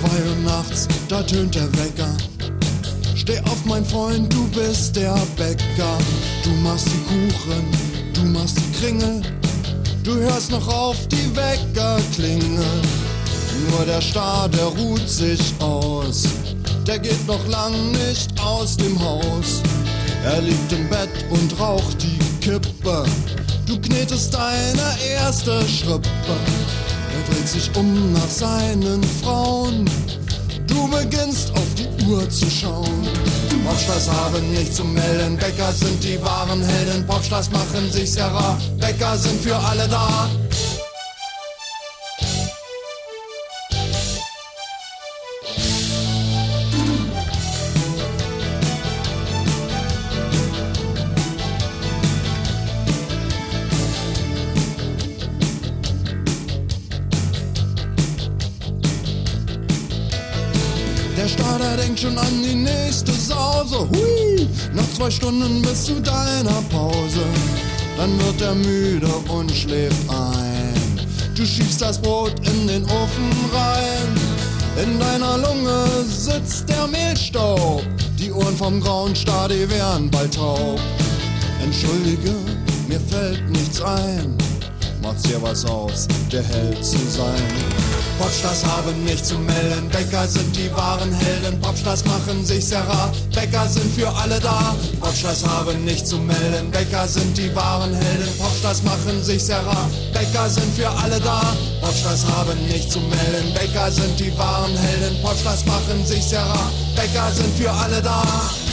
2 Uhr nachts, da tönt der Wecker. Steh auf, mein Freund, du bist der Bäcker. Du machst die Kuchen, du machst die Kringel. Du hörst noch auf die Weckerklingel. Nur der Star, der ruht sich aus. Der geht noch lang nicht aus dem Haus. Er liegt im Bett und raucht die Kippe. Du knetest deine erste Schrippe. Er dreht sich um nach seinen Frauen. Du beginnst auf die Uhr zu schauen. Popstars haben nichts zu melden, Bäcker sind die wahren Helden. Popstars machen sich sehr rar, Bäcker sind für alle da. Der Starter denkt schon an die nächste Sause. Hui, noch 2 Stunden bis zu deiner Pause. Dann wird er müde und schläft ein. Du schiebst das Brot in den Ofen rein. In deiner Lunge sitzt der Mehlstaub. Die Ohren vom grauen Star, die wären bald taub. Entschuldige, mir fällt nichts ein. Macht's dir was aus, der Held zu sein. Popstars haben nichts zu melden, Bäcker sind die wahren Helden. Popstars machen sich sehr rar, Bäcker sind für alle da. Popstars haben nichts zu melden, Bäcker sind die wahren Helden. Popstars machen sich sehr rar, Bäcker sind für alle da. Popstars haben nichts zu melden, Bäcker sind die wahren Helden. Popstars machen sich sehr rar, Bäcker sind für alle da.